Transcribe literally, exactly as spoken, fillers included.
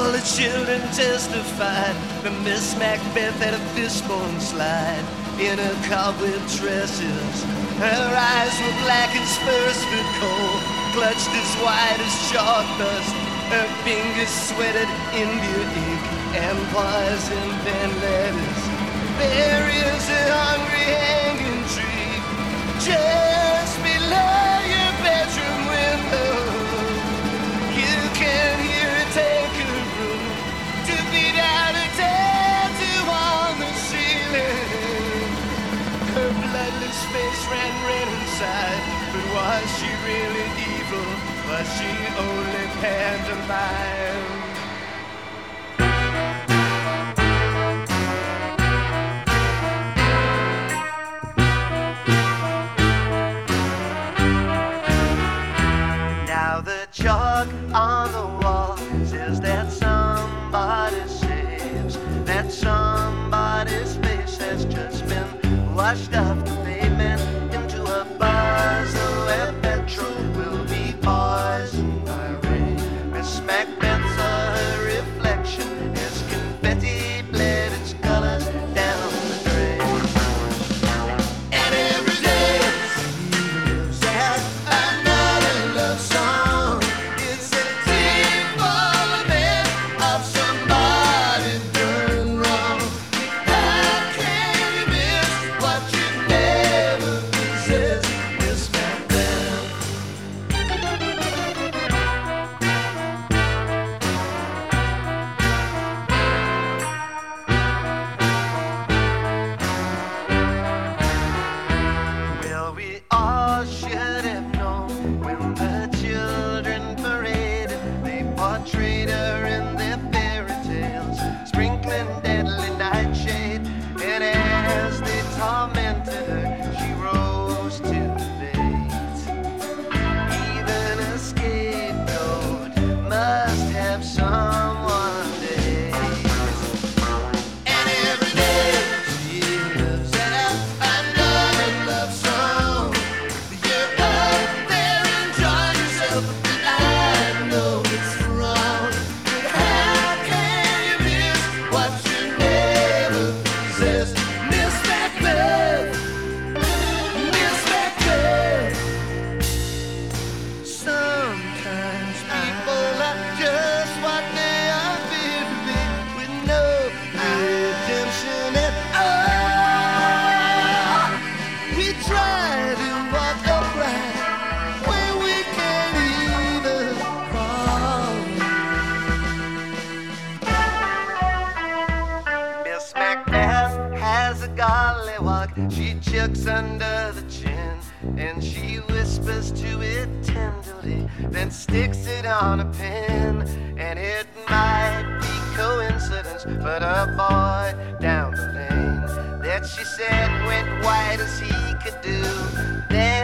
All the children testified that Miss Macbeth had a fishbone slide in her cobweb dresses. Her eyes were black as first for coal, clutched as white as chalk dust. Her fingers sweated India ink and poison pen letters. There is a hungry hanging tree just below your bedroom window. You can hear it take her room to beat out a tattoo on the ceiling. Her bloodless face ran red inside, but was she really evil? Was she only pantomime? Now the chalk on the wall says that somebody saves, that somebody's face has just been washed off the pavement into a puzzle where petrol will be poisoned by rain. Miss Macbeth's a reflection as confetti bled its colors down the drain. And every day she lives out another love song. It's a tearful event of somebody done wrong. How can you miss what you never possessed, Miss Macbeth? Well, we all should have known when the children paraded. They portrayed her in their fairy tales, sprinkling deadly nightshade. And as they tormented her, she rose to the bait. Even a scapegoat must have someone to hate. And every day she lives out another love song. You're up there enjoying yourself, but I know it's wrong. But how can you miss what you never possessed, Miss Macbeth? Miss Macbeth. Sometimes people are just what they are fit to be, with no redemption at all. We try to walk upright when we can't even crawl. Miss Macbeth has a gollywog. She chucks under the chin, and she whispers to it tenderly, then sticks it on a pin. And it might be coincidence, but a boy down the lane that she said went white as he could do. Then